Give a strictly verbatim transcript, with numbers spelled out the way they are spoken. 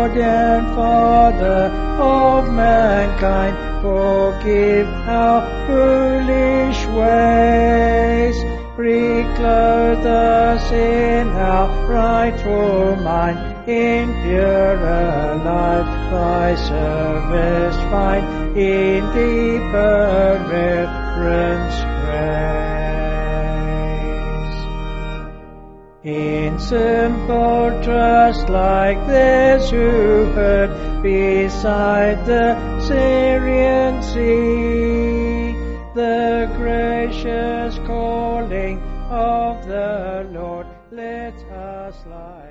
Lord and Father of mankind, forgive our foolish ways. Reclothe us in our rightful mind, in purer life thy service find, in deeper reverence grace. In simple trust like this who heard beside the Syrian sea, the gracious calling of the Lord, let us like